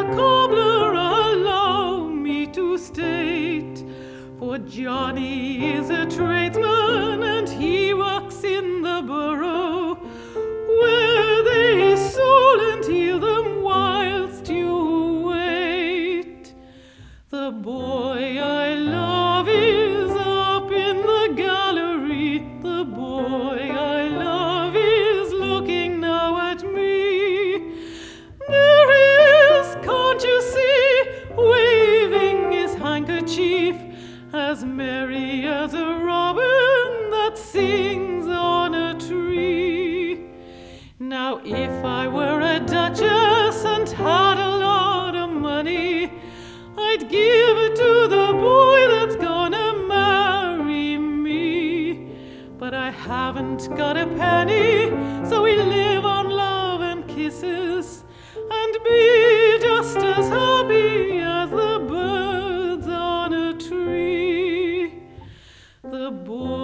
cobbler, allow me to state, for Johnny is a tradesman and he works in the borough, where they sole and heal them whilst you wait. The boy I love is up in the gallery, the boy I love is looking now at me. There he is, can't you see, waving his handkerchief, as merry as a robin that sings on a tree. Now if I were a duchess and had a lot of money, I'd give it to the boy that's gonna marry me. But I haven't got a penny, so we live on love and kisses, and be just as happy as the birds on a tree. The boy